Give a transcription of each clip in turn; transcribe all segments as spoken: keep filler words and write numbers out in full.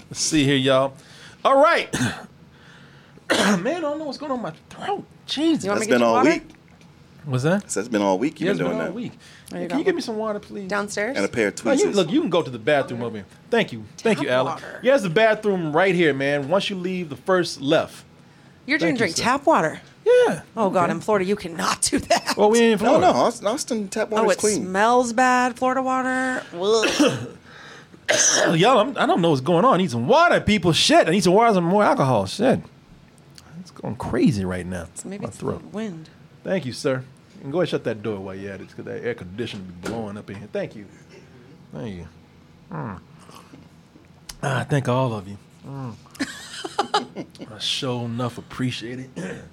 Let's see here, y'all. All right. Man, I don't know what's going on with my throat. Jesus. You want me That's to get been you all water? week. What's that? So that's been all week. You've Yeah, it's been been doing all that. week. There you Can go. you give me some water, please? Downstairs? And a pair of Oh, tweezers. you, look, you can go to the bathroom over here. Thank you. Thank Tap you, Alan. water. Yeah, it's the bathroom right here, man. Once you leave the first left. You're Thank going you, to drink sir. tap water. Yeah. Oh, God, Okay. in Florida, you cannot do that. Well, we ain't in No, Florida. no. Austin, Austin tap oh, water's it clean. smells bad, Florida water. Ugh. Oh, y'all, I'm, I don't know what's going on. I need some water, people. Shit. I need some water, some more alcohol. Shit. It's going crazy right now. So maybe My it's throat. the wind. Thank you, sir. You can go ahead and shut that door while you're at it, because that air conditioner be blowing up in here. Thank you. Thank you. Mm. Ah, I thank all of you. Mm. I sure enough appreciate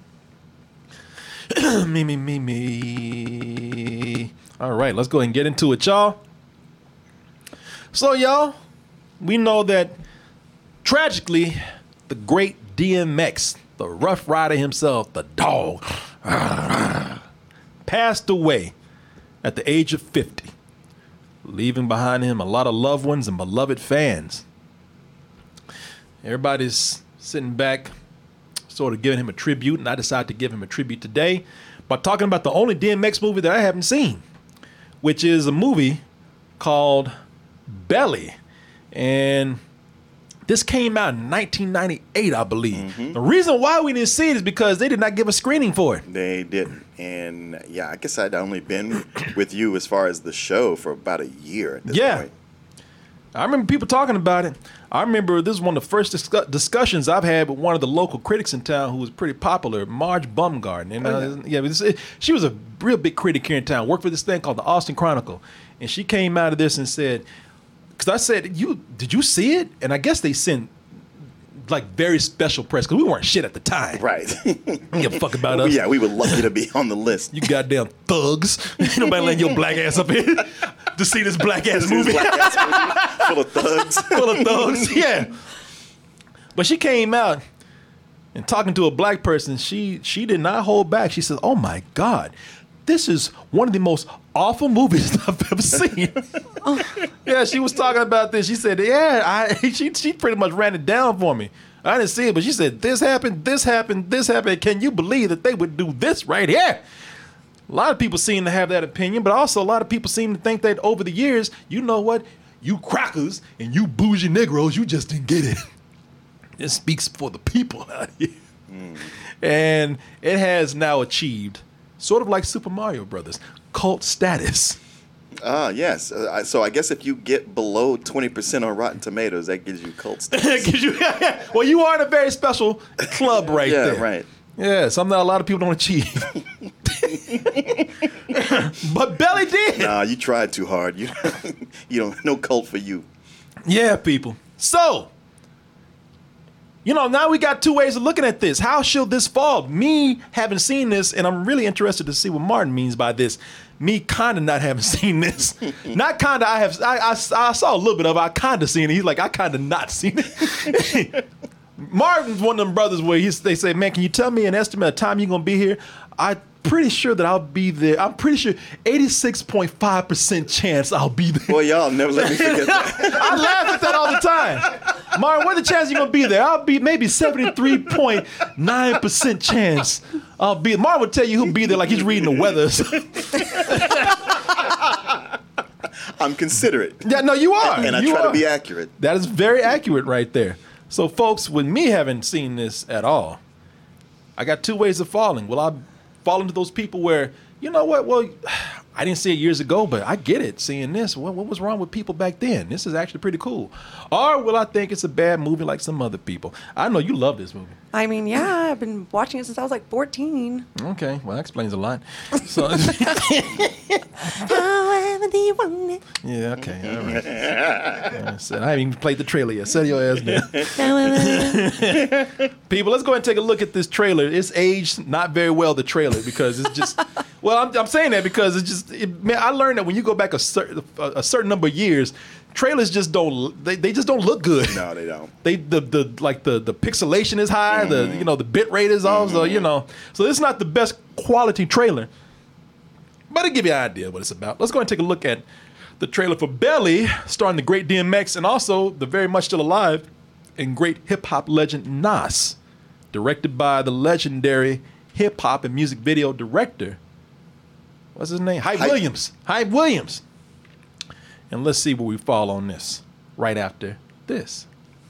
it. me, me, me, me. All right, let's go ahead and get into it, y'all. So, y'all, we know that tragically, the great D M X, the Rough Rider himself, the dog, passed away at the age of fifty, leaving behind him a lot of loved ones and beloved fans. Everybody's sitting back, sort of giving him a tribute, and I decided to give him a tribute today by talking about the only D M X movie that I haven't seen, which is a movie called Belly. And this came out in nineteen ninety-eight, I believe. Mm-hmm. The reason why we didn't see it is because they did not give a screening for it. They didn't. And yeah, I guess I'd only been with you as far as the show for about a year at this Yeah. point. I remember people talking about it. I remember this was one of the first discu- discussions I've had with one of the local critics in town who was pretty popular, Marge Bumgarden. And uh, Oh, yeah, it was- it- she was a real big critic here in town, worked for this thing called the Austin Chronicle. And she came out of this and said, because I said, "You did you see it?" And I guess they sent like very special press because we weren't shit at the time. Right. Don't give a fuck about us. Yeah, we were lucky to be on the list. You goddamn thugs. Ain't nobody letting your black ass up here to see this black ass movie. Black ass movie full of thugs. Full of thugs. Yeah. But she came out and talking to a black person, she she did not hold back. She said, "Oh my God, this is one of the most awful movies I've ever seen." Yeah, she was talking about this. She said, "Yeah, I." She she pretty much ran it down for me. I didn't see it, but she said, "This happened, this happened, this happened. Can you believe that they would do this right here?" A lot of people seem to have that opinion, but also a lot of people seem to think that over the years, you know what? You crackers and you bougie Negroes, you just didn't get it. It speaks for the people out here. Mm. And it has now achieved, sort of like Super Mario Brothers, cult status. Ah, yes. Uh, I- so I guess if you get below twenty percent on Rotten Tomatoes, that gives you cult status. Gives you- well, you are in a very special club right yeah, there. right. Yeah, something that a lot of people don't achieve. But Belly did. Nah, you tried too hard. You, you don't. No cult for you. Yeah, people. So, you know, now we got two ways of looking at this. How should this fall? Me having seen this, and I'm really interested to see what Martin means by this. Me kind of not having seen this. Not kind of, I have, I, I, I saw a little bit of it. I kind of seen it. He's like, I kind of not seen it. Martin's one of them brothers where he's, they say, "Man, can you tell me an estimate of time you're going to be here?" I'm pretty sure that I'll be there. I'm pretty sure eighty-six point five percent chance I'll be there. Boy, y'all never let me forget that. I laugh at that all the time. Martin, what are the chances you're going to be there? I'll be maybe seventy-three point nine percent chance I'll be. Martin would tell you he'll be there like he's reading the weather. I'm considerate. Yeah, no, you are. And I You try are. to be accurate. That is very accurate right there. So, folks, with me having seen this at all, I got two ways of falling. Will I fall into those people where, you know what, well, I didn't see it years ago, but I get it seeing this. What, what was wrong with people back then? This is actually pretty cool. Or will I think it's a bad movie like some other people? I know you love this movie. I mean, yeah, I've been watching it since I was like fourteen. Okay, well, that explains a lot. So, However do you want it? yeah, okay, all right. Yeah, I said, I haven't even played the trailer yet. Set your ass down. People, let's go ahead and take a look at this trailer. It's aged not very well, the trailer, because it's just, well, I'm, I'm saying that because it's just, it, man, I learned that when you go back a certain a, a certain number of years, trailers just don't, they, they just don't look good. No, they don't. They the the like the the pixelation is high, the you know the bit rate is off, so you know, so it's not the best quality trailer. But it'll give you an idea of what it's about. Let's go ahead and take a look at the trailer for Belly, starring the great D M X and also the very much still alive and great hip hop legend Nas, directed by the legendary hip hop and music video director. What's his name? Hype, Hype. Williams. Hype Williams. And let's see where we fall on this right after this.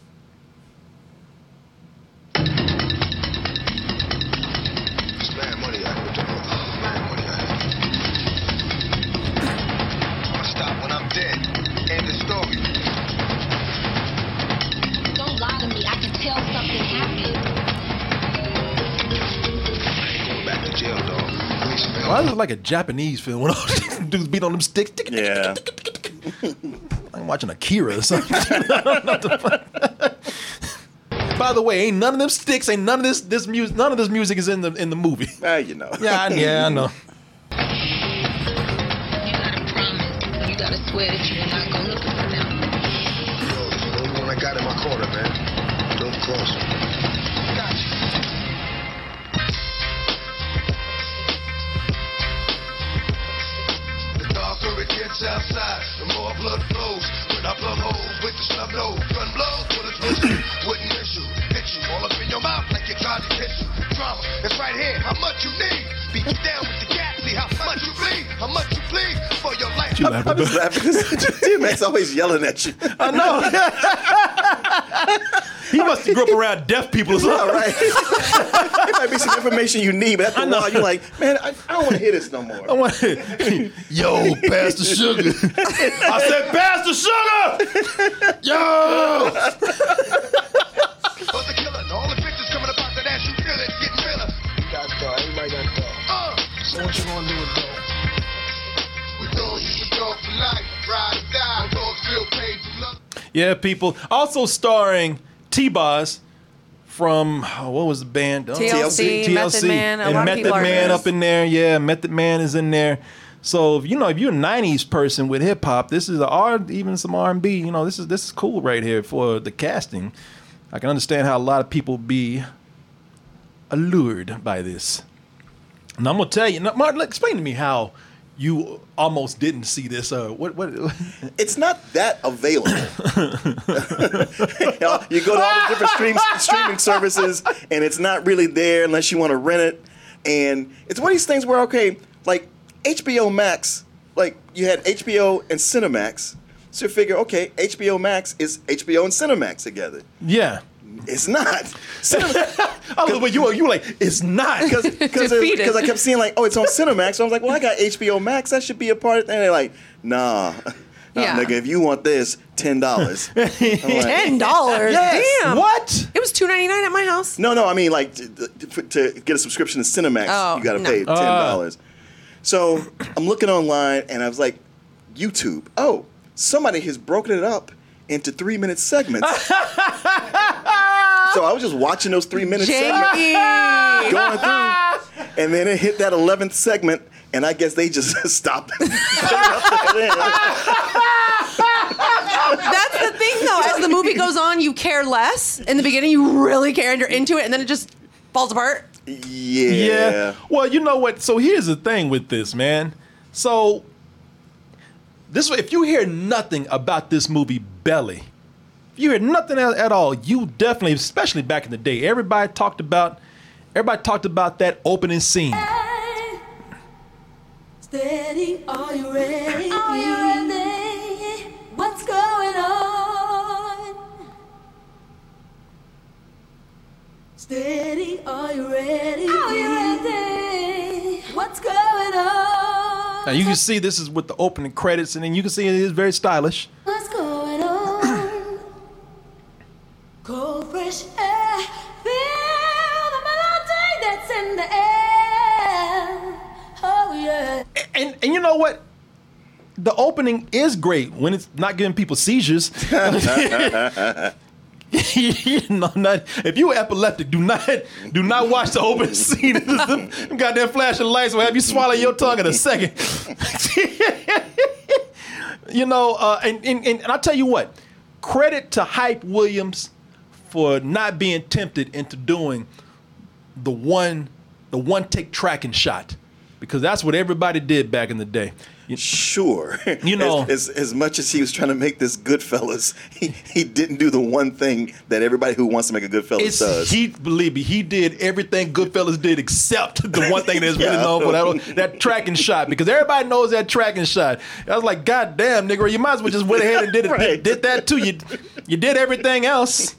It's mad money out here. Mad money out here. I'ma stop when I'm dead. End the story. Don't lie to me. I can tell something happened. I ain't going back to jail, dog. I need some help. Why is it like a Japanese film when all these dudes beat on them sticks? Yeah. I'm watching Akira or something. By the way, ain't none of them sticks, ain't none of this this music, none of this music is in the in the movie. Ah, you know. Yeah, I, yeah, I know. You gotta promise. You gotta swear that you're not gonna look at them. Yo, this is the only one I got in my corner, man. Don't cross him. Got you. The darker it gets outside, the more blood flows. When I plug holes with the snub nose, gun blows, bullets whistle, wouldn't miss you. Hit you all up in your mouth like you tried to kiss you. Drama, it's right here. How much you need? Beat you down with the gat. See how much you bleed. How much you bleed for your life. You laughing I'm just about- laughing because D M X always yelling at you. I know. He must have grew up around deaf people or something. All right. It might be some information you need, but after I a know. while, you're like, man, I, I don't want to hear this no more. I want, yo, Pastor Sugar. I said, Pastor Sugar! Yo! But the killer, and all the bitches coming up out that ass, you feel it, getting realer. You got to go, everybody got to go. Uh, so what you gonna do with Dog? We know you for dog for life, ride or die, dogs feel pain through love. Yeah, people. Also starring T-Boz from, oh, what was the band? T L C, Method Man, a and lot of Method people are Man in this. up in there. Yeah, Method Man is in there. So, if, you know, if you're a nineties person with hip hop, this is a R, even some R and B. You know, this is this is cool right here for the casting. I can understand how a lot of people be allured by this. And I'm gonna tell you, now, Martin, explain to me how you almost didn't see this. Uh, what? What? It's not that available. You know, you go to all the different streams, streaming services, and it's not really there unless you want to rent it. And it's one of these things where, okay, like H B O Max, like you had H B O and Cinemax. So you figure, okay, H B O Max is H B O and Cinemax together. Yeah. It's not. I was like, you, you were like, it's not. Because Defeated. because I kept seeing like, oh, it's on Cinemax. So I was like, well, I got H B O Max. That should be a part of it. And they're like, nah. Nah, Yeah. nigga, if you want this, ten dollars. Ten dollars. Yes. Damn. What? It was two ninety nine at my house. No, no, I mean like to, to, to get a subscription to Cinemax, Oh, you got to no. pay ten dollars. So I'm looking online, and I was like, YouTube. Oh, somebody has broken it up into three minute segments. So I was just watching those three minute segments, Jamie. going through, and then it hit that eleventh segment, and I guess they just stopped. That's the thing, though. As the movie goes on, you care less. In the beginning, you really care, and you're into it, and then it just falls apart. Yeah. Yeah. Well, you know what? So here's the thing with this, man. So this, if you hear nothing about this movie, Belly, if you hear nothing at, at all, you definitely, especially back in the day, everybody talked about, everybody talked about that opening scene. Steady, are you ready? Are you ready? What's going on? Steady, are you ready? Are you ready? What's going on? Now you can see this is with the opening credits, and then you can see it is very stylish. What's going on? Cold, fresh air. Feel the melody that's in the air. Oh, yeah. And and you know what? The opening is great when it's not giving people seizures. You know, not, if you were epileptic, do not do not watch the opening scene. Them goddamn flashing lights will have you swallow your tongue in a second. You know, uh, and, and and and I'll tell you what, credit to Hype Williams for not being tempted into doing the one the one take tracking shot, because that's what everybody did back in the day. Sure. You know- as, as as much as he was trying to make this Goodfellas, he, he didn't do the one thing that everybody who wants to make a Goodfellas It's, does. he believe me, he did everything Goodfellas did except the one thing that's really Yeah. known for that, that tracking shot, because everybody knows that tracking shot. I was like, God damn, nigga, you might as well just went ahead and did it. Right. Did that too. You you did everything else.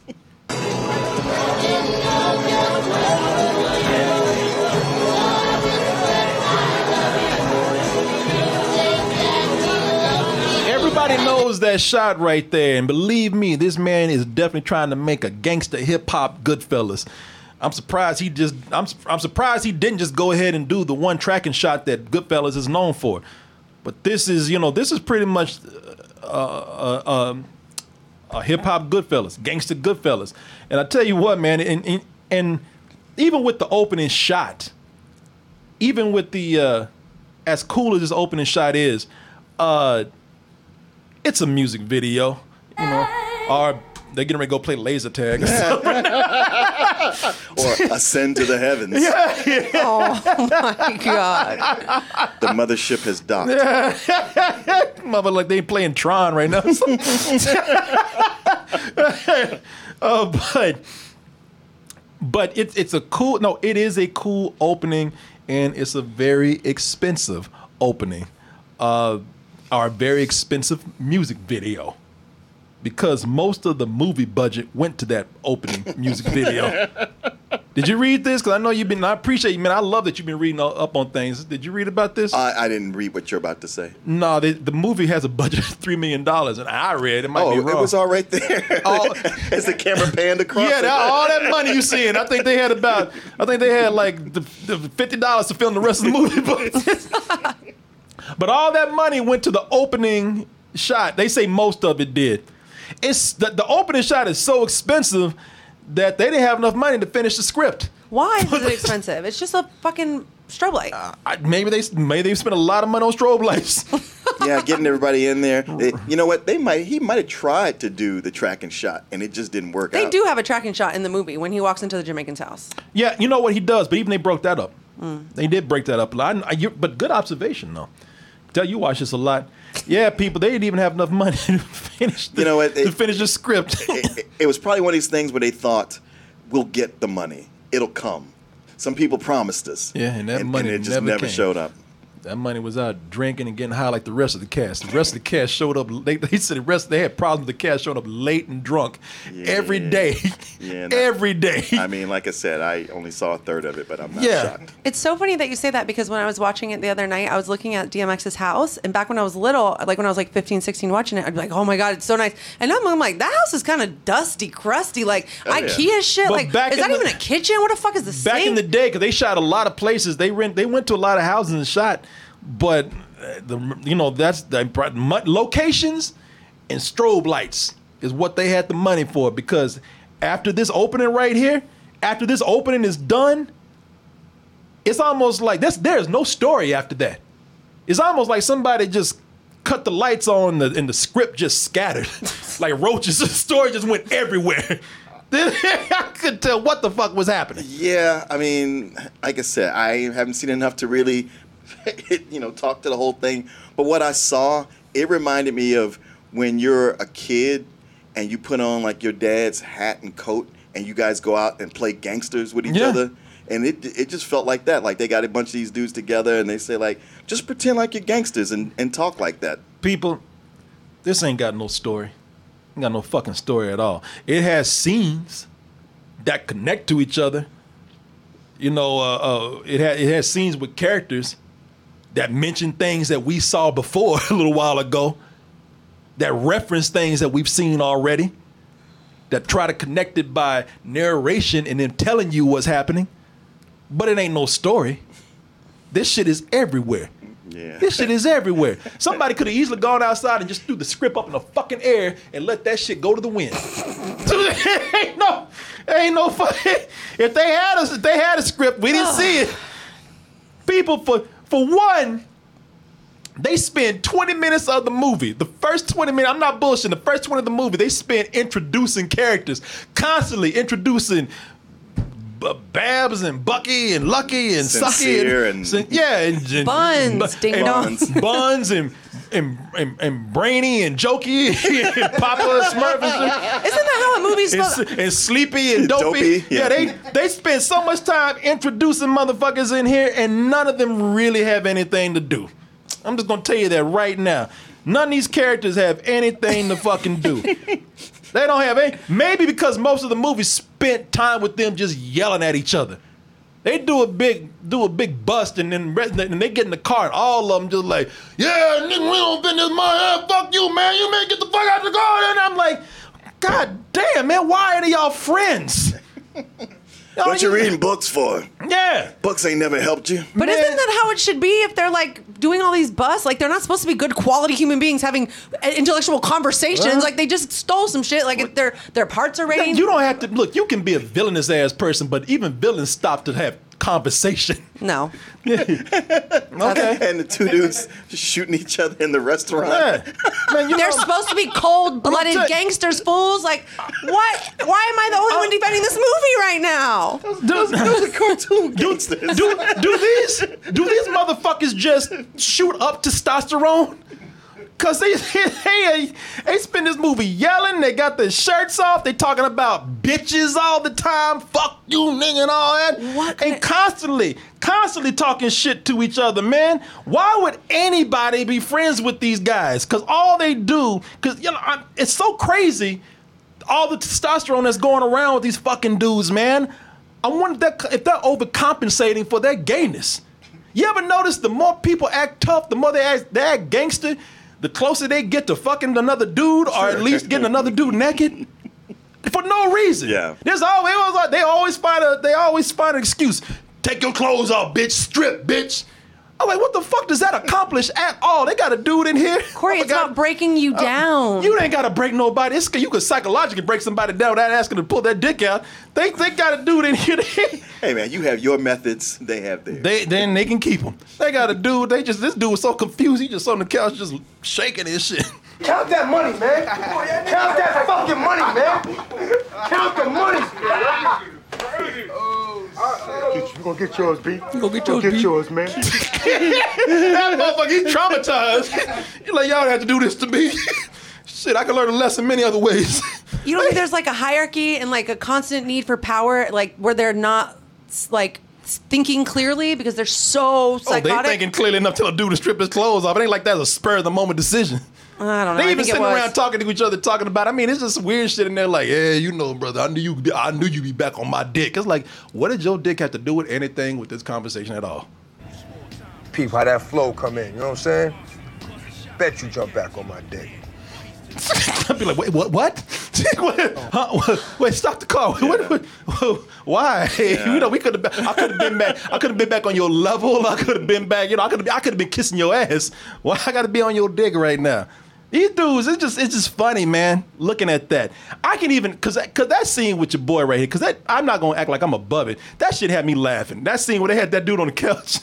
Everybody knows that shot right there, and believe me, this man is definitely trying to make a gangster hip hop Goodfellas. I'm surprised he just I'm I'm surprised he didn't just go ahead and do the one tracking shot that Goodfellas is known for. But this is, you know, this is pretty much uh, uh, um, a hip hop Goodfellas, gangster Goodfellas. And I tell you what, man, and, and, and even with the opening shot, even with the uh, as cool as this opening shot is, uh, it's a music video, you know, or they're getting ready to go play laser tag or something. Or ascend to the heavens. Oh my God. The mothership has docked. Mother, like they playing Tron right now. uh, but but it's it's a cool no, it is a cool opening, and it's a very expensive opening. Uh, our very expensive music video. Because most of the movie budget went to that opening music video. Did you read this? Because I know you've been, I appreciate you, man. I love that you've been reading up on things. Did you read about this? I, I didn't read what you're about to say. No, the, the movie has a budget of three million dollars, and I read it. Might Oh, be wrong. it was all right there. Oh. As the camera panned across. Yeah, it. that, all that money you seeing. I think they had about, I think they had like the, the fifty dollars to film the rest of the movie. But, but all that money went to the opening shot. They say most of it did. It's the, the opening shot is so expensive that they didn't have enough money to finish the script. Why is it expensive? It's just a fucking strobe light. I, maybe they maybe they spent a lot of money on strobe lights. Yeah, getting everybody in there. They- you know what? They might. He might have tried to do the tracking shot, and it just didn't work They out. do have a tracking shot in the movie when he walks into the Jamaican's house. Yeah, you know what he does, but even they broke that up. They did break that up. I, I, you, but good observation, though. Tell you watch this a lot. Yeah, people, they didn't even have enough money to finish the, You know what, to it- finish the script. it, it- it was probably one of these things where they thought, "We'll get the money. It'll come." Some people promised us. Yeah, and that money it just never never came. showed up. That money was out drinking and getting high like the rest of the cast. The rest of the cast showed up. They, they said the rest they had problems with the cast showing up late and drunk every day, Yeah, not- every day. I mean, like I said, I only saw a third of it, but I'm not Yeah. shocked. It's so funny that you say that because when I was watching it the other night, I was looking at D M X's house. And back when I was little, like when I was like fifteen, sixteen watching it, I'd be like, oh my God, it's so nice. And now I'm like, that house is kind of dusty, crusty, like Oh, yeah. IKEA shit. But Like, back is in that the- even a kitchen? What the fuck is this Back in the day, because they shot a lot of places, they rent, they went to a lot of houses and shot. But uh, the you know that's the mo- locations and strobe lights is what they had the money for. Because after this opening right here, after this opening is done, it's almost like this. There's no story after that. It's almost like somebody just cut the lights on the, and the script just scattered like roaches. The story just went everywhere. I couldn't tell what the fuck was happening. Yeah, I mean, like I said, I haven't seen enough to really, you know, talk to the whole thing. But what I saw, it reminded me of when you're a kid and you put on like your dad's hat and coat and you guys go out and play gangsters with each Yeah. other. And it it just felt like that. Like they got a bunch of these dudes together and they say like, just pretend like you're gangsters and, and talk like that. People, this ain't got no story. Ain't got no fucking story at all. It has scenes that connect to each other. You know, uh, uh, it, ha- it has scenes with characters that mention things that we saw before a little while ago, that reference things that we've seen already, that try to connect it by narration and then telling you what's happening. But it ain't no story. This shit is everywhere. Yeah. This shit is everywhere. Somebody could have easily gone outside and just threw the script up in the fucking air and let that shit go to the wind. ain't no, ain't no fucking. If they had a, if they had a script, we didn't see it. People, for for one, they spend twenty minutes of the movie. The first twenty minutes, I'm not bullshitting. The first twenty of the movie, they spend introducing characters, constantly introducing B- Babs and Bucky and Lucky and Sincere Sucky and, and- Sin- yeah and, and Buns, and, ding and Buns. Buns and and, and and Brainy and Jokey and Papa Smurf and shit. Isn't that how a movie's And, supposed? s- and Sleepy and Dopey. Dopey, yeah. yeah. they they spend so much time introducing motherfuckers in here, and none of them really have anything to do. I'm just gonna tell you that right now. None of these characters have anything to fucking do. They don't have any. Maybe because most of the movies spent time with them just yelling at each other. They do a big do a big bust and then re- and they get in the car and all of them just like, yeah, nigga, we don't bend this money. Fuck you, man. You man, get the fuck out of the car. And I'm like, God damn, man, why are they all friends? What you reading books for? Yeah. Books ain't never helped you. But Man. isn't that how it should be if they're like doing all these busts? Like they're not supposed to be good quality human beings having uh, intellectual conversations. Well. Like they just stole some shit. Like if their their parts are rating. You don't have to look. You can be a villainous ass person, but even villains stop to have conversation. No. Okay. And the two dudes shooting each other in the restaurant. Yeah. Man, you They're know, supposed to be cold-blooded I'm tell- gangsters, fools. Like, what? Why am I the only one defending this movie right now? Those, Those are cartoon do, gangsters. do, do these do these motherfuckers just shoot up testosterone? Cause they they they spend this movie yelling. They got their shirts off. They talking about bitches all the time. Fuck you, nigga, and all that. What? And constantly, constantly talking shit to each other, man. Why would anybody be friends with these guys? Cause all they do, cause you know, I, it's so crazy. All the testosterone that's going around with these fucking dudes, man. I wonder if they're, if they're overcompensating for their gayness. You ever notice the more people act tough, the more they act, they act gangster, the closer they get to fucking another dude, or at least getting another dude naked, for no reason. Yeah. There's always like they always find a they always find an excuse. Take your clothes off, bitch. Strip, bitch. I'm like, what the fuck does that accomplish at all? They got a dude in here. Corey, Oh my it's God. about breaking you Uh, down. You ain't got to break nobody. It's, you could psychologically break somebody down without asking to pull that dick out. They they got a dude in here. Hey man, you have your methods. They have theirs. They then they can keep him. They got a dude. They just this dude was so confused. He just on the couch just shaking his shit. Count that money, man. Count that fucking money, man. Count the money. Get you, you gonna get yours, B. You gonna get Go yours, get B. yours, man. That motherfucker, he traumatized. He like, y'all don't have to do this to me. Shit, I can learn a lesson many other ways. You don't think there's like a hierarchy and like a constant need for power, like where they're not like thinking clearly because they're so Oh, psychotic? they thinking clearly enough to tell a dude to strip his clothes off. It ain't like that's a spur of the moment decision. I don't know. They I even think it sitting was. around talking to each other, talking about. I mean, it's just weird shit in there. Like, yeah, you know, brother, I knew you. Be, I knew you'd be back on my dick. It's like, what did your dick have to do with anything with this conversation at all? Peep how that flow come in, you know what I'm saying? Bet you jump back on my dick. I'd be like, wait, what? What? What? Huh? Wait, stop the car. What, what, what- why? You know, we could have. I could have been back. I could have been back on your level. I could have been back. You know, I could have. I could have been kissing your ass. Why I got to be on your dick right now? These dudes, it's just, it's just funny, man. Looking at that, I can even, cause, that, cause that scene with your boy right here, cause that, I'm not gonna act like I'm above it. That shit had me laughing. That scene where they had that dude on the couch.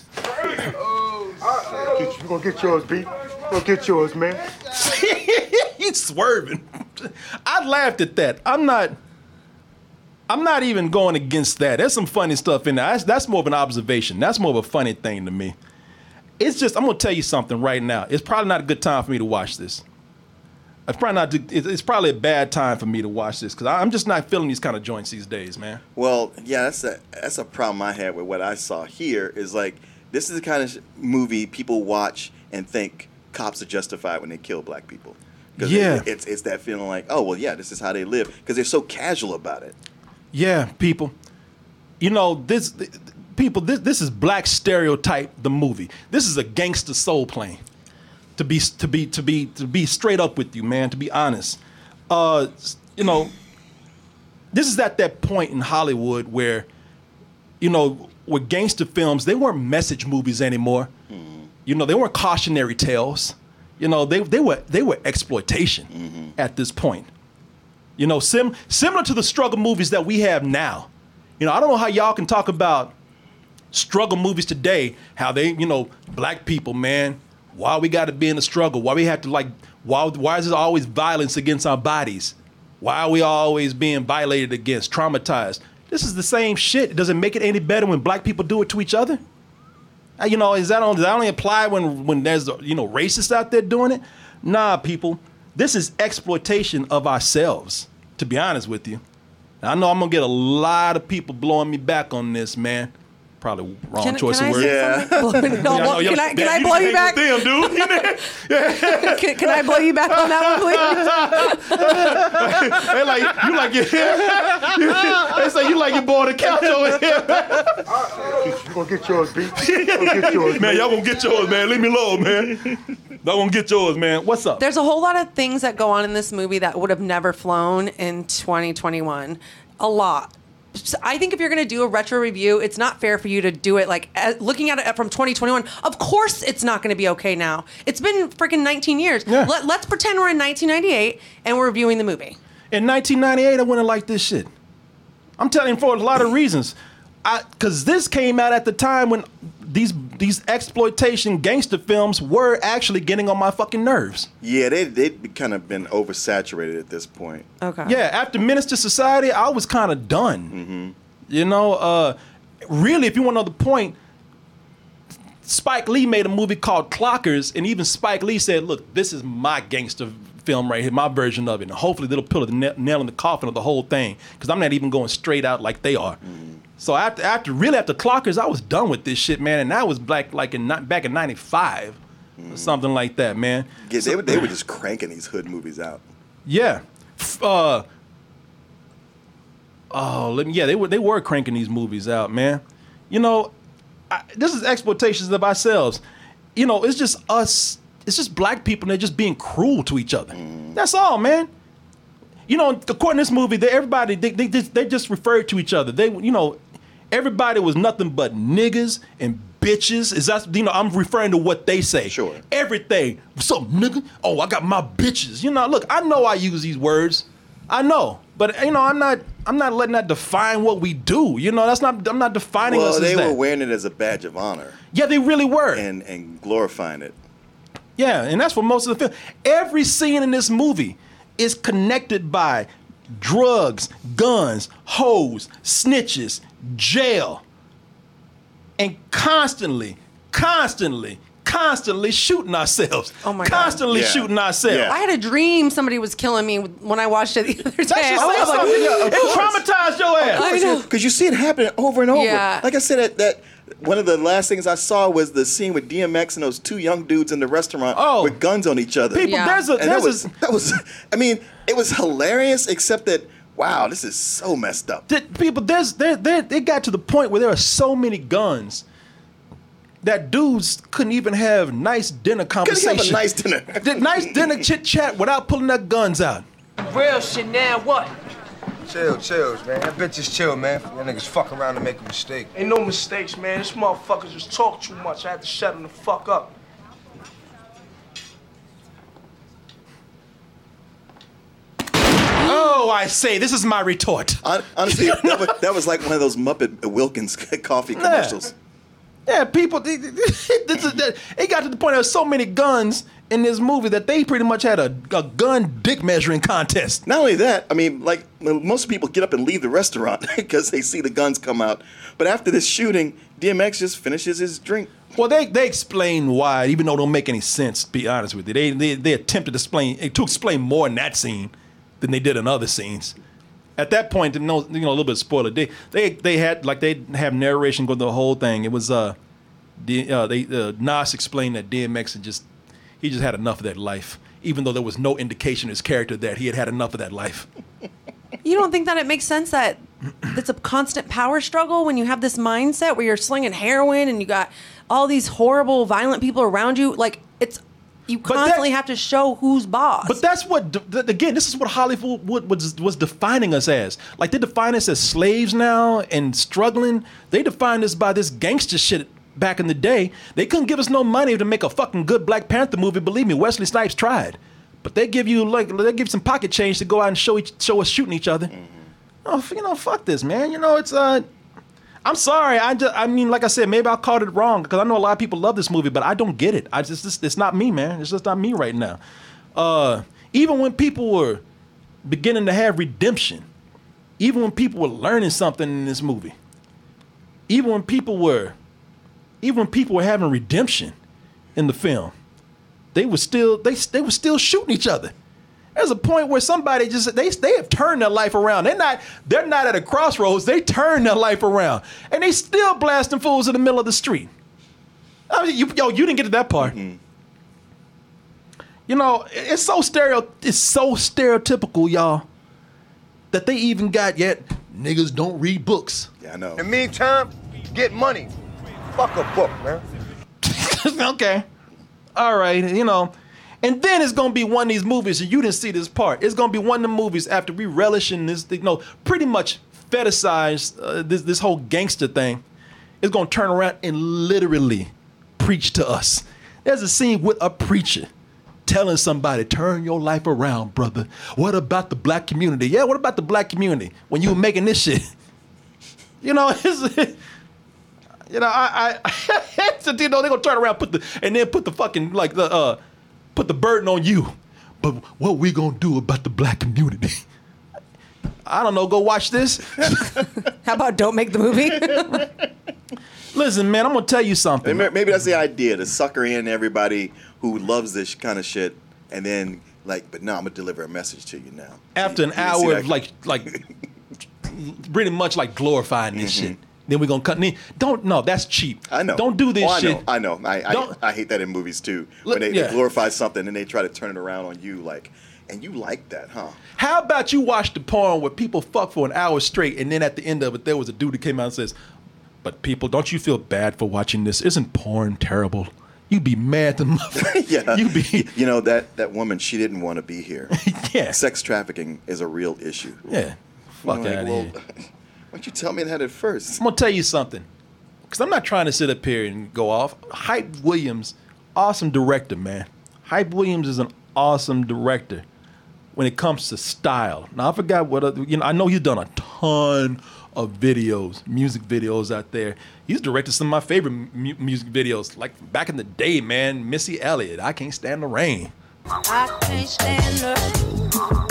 Get you, you gonna get yours, B. Go get yours, man. He's swerving. I laughed at that. I'm not. I'm not even going against that. There's some funny stuff in there. That's, that's more of an observation. That's more of a funny thing to me. It's just, I'm gonna tell you something right now. It's probably not a good time for me to watch this. It's probably not. It's it's probably a bad time for me to watch this because I'm just not feeling these kind of joints these days, man. Well, yeah, that's a that's a problem I had with what I saw here. Is like this is the kind of sh- movie people watch and think cops are justified when they kill black people. 'Cause Yeah. it, it's it's that feeling like, oh well, yeah, this is how they live because they're so casual about it. Yeah, people. You know this. People, this this is Black Stereotype, the movie. This is a gangster soul plane. To be to be to be to be straight up with you, man. To be honest, uh, you know, this is at that point in Hollywood where, you know, with gangster films, they weren't message movies anymore. Mm-hmm. You know, they weren't cautionary tales. You know, they they were they were exploitation mm-hmm. at this point. You know, sim similar to the struggle movies that we have now. You know, I don't know how y'all can talk about struggle movies today. How they, you know, black people, man. Why we got to be in the struggle? Why we have to like? Why why is there always violence against our bodies? Why are we always being violated against, traumatized? This is the same shit. Does it make it any better when black people do it to each other? Uh, You know, is that only, does that only apply when when there's you know racists out there doing it? Nah, people. This is exploitation of ourselves. To be honest with you, I know I'm gonna get a lot of people blowing me back on this, man. Probably wrong Can, choice can of I words. say Yeah. something? No, Yeah, I know, can y'all- I, can damn, I you blow you hang back? with them, dude. Can, can I blow you back on that one, please? They like you like your They say you like your boy on the couch over here. You gonna get yours, B. You gonna get yours, Man, y'all gonna get yours, man. Leave me alone, man. Y'all gonna get yours, man. What's up? There's a whole lot of things that go on in this movie that would have never flown in twenty twenty-one. A lot. So I think if you're going to do a retro review, it's not fair for you to do it like uh, looking at it from twenty twenty-one. Of course, it's not going to be okay now. It's been freaking nineteen years. Yeah. Let, let's pretend we're in nineteen ninety-eight and we're reviewing the movie. In nineteen ninety-eight, I wouldn't like this shit. I'm telling you for a lot of reasons. I because this came out at the time when these these exploitation gangster films were actually getting on my fucking nerves. Yeah, they they'd kind of been oversaturated at this point. Okay. Yeah, after Menace to Society, I was kind of done. Mm-hmm. You know, uh, really, if you want to know the point, Spike Lee made a movie called Clockers, and even Spike Lee said, "Look, this is my gangster film right here, my version of it, and hopefully that'll put the na- nail in the coffin of the whole thing, because I'm not even going straight out like they are." Mm. So after, after really after Clockers, I was done with this shit, man, and that was back like in back in ninety-five mm. or something like that, man. Yeah, so, they were they were just cranking these hood movies out. Yeah. F- Uh, oh, let me, yeah, they were they were cranking these movies out, man. You know, I, this is exploitations of ourselves. You know, it's just us. It's just black people, and they're just being cruel to each other. Mm. That's all, man. You know, according to this movie, they, everybody they, they just they just referred to each other. They, you know, everybody was nothing but niggas and bitches. Is that, you know, I'm referring to what they say. Sure. Everything. What's up, nigga? Oh, I got my bitches. You know, look, I know I use these words. I know, but you know, I'm not. I'm not letting that define what we do. You know, that's not. I'm not defining us Well, as they that. were wearing it as a badge of honor Yeah, they really were. and and glorifying it. Yeah, and that's for most of the film. Every scene in this movie is connected by drugs, guns, hoes, snitches, jail, and constantly, constantly, constantly shooting ourselves. Oh my God. Constantly Yeah. shooting ourselves. Yeah. I had a dream somebody was killing me when I watched it the other day. That's just I was saying like, something. It traumatized your ass. I know. Because you see it happening over and over. Yeah. Like I said, that, that one of the last things I saw was the scene with D M X and those two young dudes in the restaurant Oh. with guns on each other. People, Yeah. there's a, and that there's was a, that was. I mean, it was hilarious, except that wow, this is so messed up. th- people, there's, there, there, it got to the point where there are so many guns that dudes couldn't even have nice dinner Couldn't conversation. have a nice dinner. Did nice dinner chit chat without pulling their guns out. Real shit now, what? Chill, chills, man. That bitch is chill, man. Y'all niggas fuck around and make a mistake. Ain't no mistakes, man. This motherfucker just talk too much. I had to shut him the fuck up. Oh, I say, this is my retort. Hon- Honestly, that, was, that was like one of those Muppet Wilkins coffee commercials. Yeah, people, this is, that, it got to the point there were so many guns in this movie that they pretty much had a, a gun dick measuring contest. Not only that, I mean, like most people get up and leave the restaurant because they see the guns come out. But after this shooting, D M X just finishes his drink. Well, they they explain why, even though it don't make any sense, to be honest with you. They they, they attempted to explain, to explain more in that scene than they did in other scenes. At that point, you know, you know, a little bit of spoiler. They they they had like they have narration go through the whole thing. It was uh, the uh, they uh, Nas explained that D M X had just he just had enough of that life, even though there was no indication in his character that he had had enough of that life. You don't think that it makes sense that it's a constant power struggle when you have this mindset where you're slinging heroin and you got all these horrible, violent people around you? Like, it's you But that- constantly have to show who's boss. But that's what, th- again, this is what Hollywood was, was defining us as. Like, they define us as slaves now and struggling. They define us by this gangster shit back in the day. They couldn't give us no money to make a fucking good Black Panther movie. Believe me, Wesley Snipes tried. But they give you, like, they give you some pocket change to go out and show each, show us shooting each other. Mm-hmm. Oh, you know, fuck this, man. You know, it's, uh... I'm sorry. I just, I mean, like I said, maybe I called it wrong because I know a lot of people love this movie, but I don't get it. I just, it's, it's not me, man. It's just not me right now. Uh, even when people were beginning to have redemption, even when people were learning something in this movie, even when people were, even when people were having redemption in the film, they were still they they were still shooting each other. There's a point where somebody just they they have turned their life around. They're not they're not at a crossroads. They turned their life around, and they still blasting fools in the middle of the street. I mean, you, yo, you didn't get to that part. Mm-hmm. You know, it's so stereo it's so stereotypical, y'all, that they even got yet niggas don't read books. Yeah, I know. In the meantime, get money. Fuck a book, man. Okay. All right, you know. And then it's gonna be one of these movies, and you didn't see this part. It's gonna be one of the movies after we relish in this, you know, pretty much fetishize uh, this this whole gangster thing. It's gonna turn around and literally preach to us. There's a scene with a preacher telling somebody, "Turn your life around, brother. What about the black community? Yeah, what about the black community when you were making this shit?" You know, it's, you know, I, I you know, they're gonna turn around, put the and then put the fucking like the. uh Put the burden on you. But what we gonna do about the black community? I don't know. Go watch this. How about don't make the movie? Listen, man, I'm gonna tell you something. Maybe that's the idea, to sucker in everybody who loves this kind of shit, and then like, but no, I'm gonna deliver a message to you now. After an you, you hour of like, like, pretty much like glorifying this mm-hmm. shit. Then we're gonna cut. Don't no, that's cheap. I know. Don't do this oh, I shit. Know, I know. I I, I hate that in movies too. When they, yeah. they glorify something and they try to turn it around on you, like, and you like that, huh? How about you watch the porn where people fuck for an hour straight, and then at the end of it, there was a dude that came out and says, "But people, don't you feel bad for watching this? Isn't porn terrible? You'd be mad to mother." Yeah. You be. You know that that woman, she didn't want to be here. Yeah. Sex trafficking is a real issue. Yeah. Fuck like, out of well, here. Why don't you tell me that at first? I'm gonna tell you something. Because I'm not trying to sit up here and go off. Hype Williams, awesome director, man. Hype Williams is an awesome director when it comes to style. Now, I forgot what other, you know, I know he's done a ton of videos, music videos out there. He's directed some of my favorite mu- music videos, like back in the day, man. Missy Elliott, I Can't Stand the Rain. I can't stand the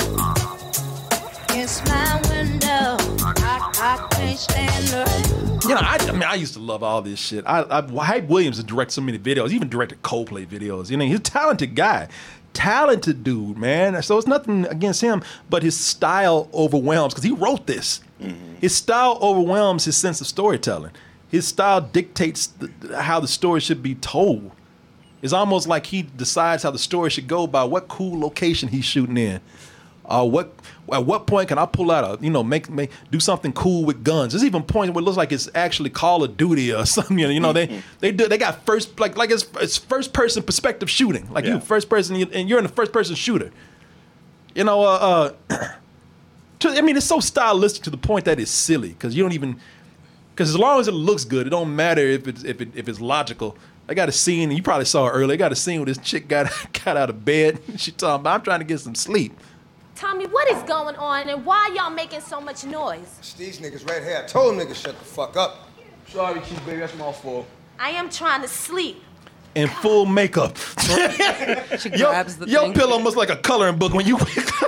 against my window. I, I can't stand the You know, I, I mean, I used to love all this shit. I, I Hype Williams has directed so many videos. He even directed Coldplay videos. You know, he's a talented guy, talented dude, man. So it's nothing against him, but his style overwhelms because he wrote this. Mm-hmm. His style overwhelms his sense of storytelling. His style dictates the, how the story should be told. It's almost like he decides how the story should go by what cool location he's shooting in. Uh, what at what point can I pull out a you know make make do something cool with guns? There's even points where it looks like it's actually Call of Duty or something. You know, you know they they do they got first like like it's, it's first person perspective shooting. Like yeah. you first person and you're in the first person shooter. You know, uh, uh to, I mean it's so stylistic to the point that it's silly because you don't even because as long as it looks good, it don't matter if it's if it if it's logical. I got a scene, and you probably saw it earlier. I got a scene where this chick got got out of bed. She talking about I'm trying to get some sleep. Tommy, what is going on and why y'all making so much noise? It's these niggas right here. I told them niggas shut the fuck up. Sorry, Chief Baby, that's my fault. I am trying to sleep. In full makeup. She grabs the your, thing. Your pillow looks like a coloring book when you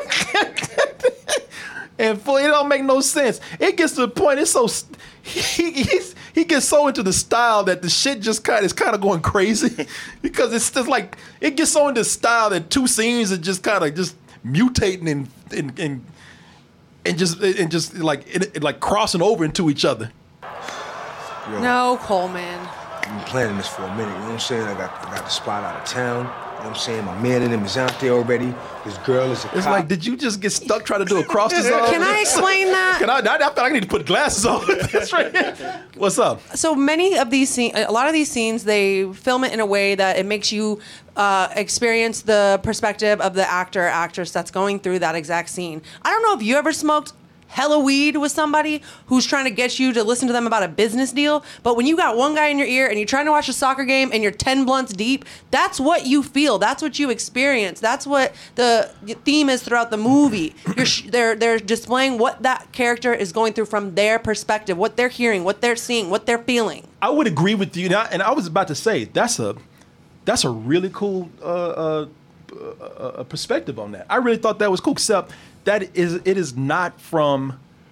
and full, it don't make no sense. It gets to the point, it's so he he's, he gets so into the style that the shit just kind of is kind of going crazy because it's just like it gets so into style that two scenes are just kind of just mutating and and and, and just and just like it, it, like crossing over into each other. Yo, no, Coleman. I've been planning this for a minute. You know what I'm saying? I got I got the spot out of town. You know what I'm saying? My man and him is out there already. His girl is a It's cop. like, did you just get stuck trying to do a cross dissolve? Can I explain that? Can I? I, I feel like I need to put glasses on. That's right. What's up? So many of these scenes, a lot of these scenes, they film it in a way that it makes you uh, experience the perspective of the actor or actress that's going through that exact scene. I don't know if you ever smoked hella weed with somebody who's trying to get you to listen to them about a business deal, but when you got one guy in your ear and you're trying to watch a soccer game and you're ten blunts deep, that's what you feel. That's what you experience. That's what the theme is throughout the movie. You're sh- they're they're displaying what that character is going through from their perspective, what they're hearing, what they're seeing, what they're feeling. I would agree with you, and I, and I was about to say that's a that's a really cool uh, uh, uh, perspective on that. I really thought that was cool, except that is it is not from